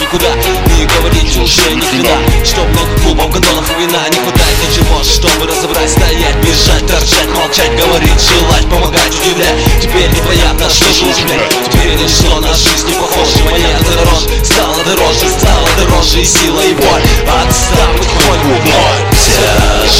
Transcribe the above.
никуда. Не говорить уже ни хрена, что много клубов, гондонов и вина. Не хватает ничего, чтобы разобрать, стоять, бежать, торчать, молчать, говорить, желать, помогать, удивлять. Теперь непонятно, что же ужимлять. Теперь ничто на жизнь не похоже. Монета дороже, стала дороже и сила, и боль. Отстав, хоть в ноль. Вся